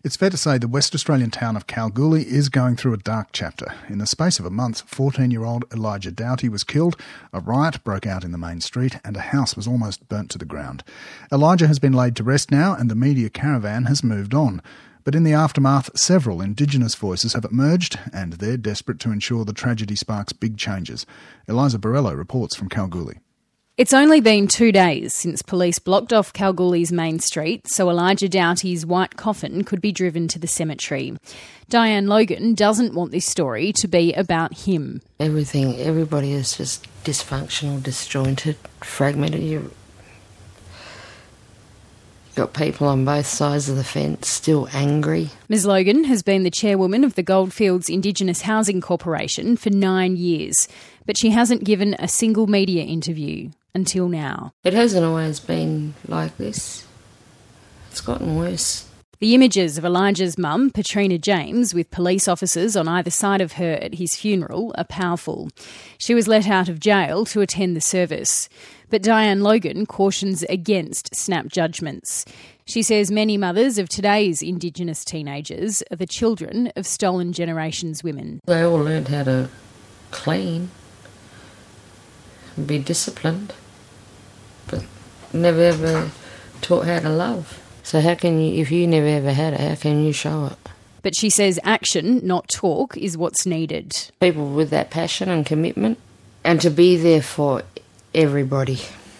It's fair to say the West Australian town of Kalgoorlie is going through a dark chapter. In the space of a month, 14-year-old Elijah Doughty was killed, a riot broke out in the main street, and a house was almost burnt to the ground. Elijah has been laid to rest now, and the media caravan has moved on. But in the aftermath, several Indigenous voices have emerged, and they're desperate to ensure the tragedy sparks big changes. Eliza Borrello reports from Kalgoorlie. It's only been 2 days since police blocked off Kalgoorlie's main street so Elijah Doughty's white coffin could be driven to the cemetery. Diane Logan doesn't want this story to be about him. Everybody is just dysfunctional, disjointed, fragmented. You've got people on both sides of the fence still angry. Ms Logan has been the chairwoman of the Goldfields Indigenous Housing Corporation for 9 years, but she hasn't given a single media interview until now. It hasn't always been like this. It's gotten worse. The images of Elijah's mum, Patrina James, with police officers on either side of her at his funeral are powerful. She was let out of jail to attend the service. But Diane Logan cautions against snap judgments. She says many mothers of today's Indigenous teenagers are the children of stolen generations women. They all learned how to clean and be disciplined, but never ever taught how to love. So how can you, if you never ever had it, how can you show it? But she says action, not talk, is what's needed. People with that passion and commitment, and to be there for everybody.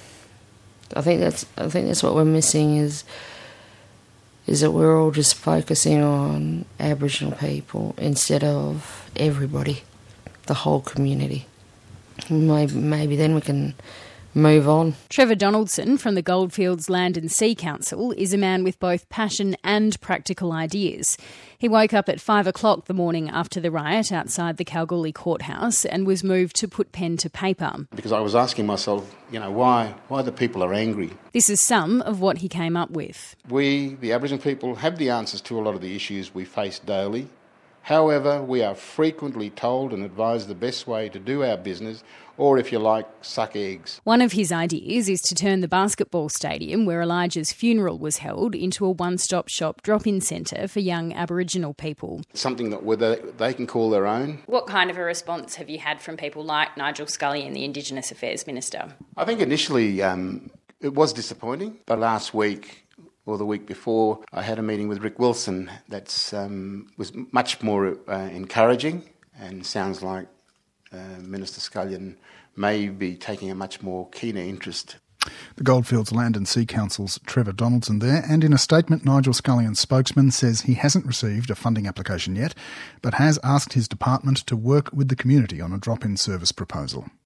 I think that's what we're missing is that we're all just focusing on Aboriginal people instead of everybody, the whole community. Maybe then we can move on. Trevor Donaldson from the Goldfields Land and Sea Council is a man with both passion and practical ideas. He woke up at 5 o'clock the morning after the riot outside the Kalgoorlie courthouse and was moved to put pen to paper. Because I was asking myself, why the people are angry. This is some of what he came up with. We, the Aboriginal people, have the answers to a lot of the issues we face daily. However, we are frequently told and advised the best way to do our business, or if you like, suck eggs. One of his ideas is to turn the basketball stadium where Elijah's funeral was held into a one-stop shop drop-in centre for young Aboriginal people. Something that they can call their own. What kind of a response have you had from people like Nigel Scullion, the Indigenous Affairs Minister? I think initially it was disappointing, but last week or the week before, I had a meeting with Rick Wilson that was much more encouraging, and sounds like Minister Scullion may be taking a much more keener interest. The Goldfields Land and Sea Council's Trevor Donaldson there, and in a statement, Nigel Scullion's spokesman says he hasn't received a funding application yet, but has asked his department to work with the community on a drop-in service proposal.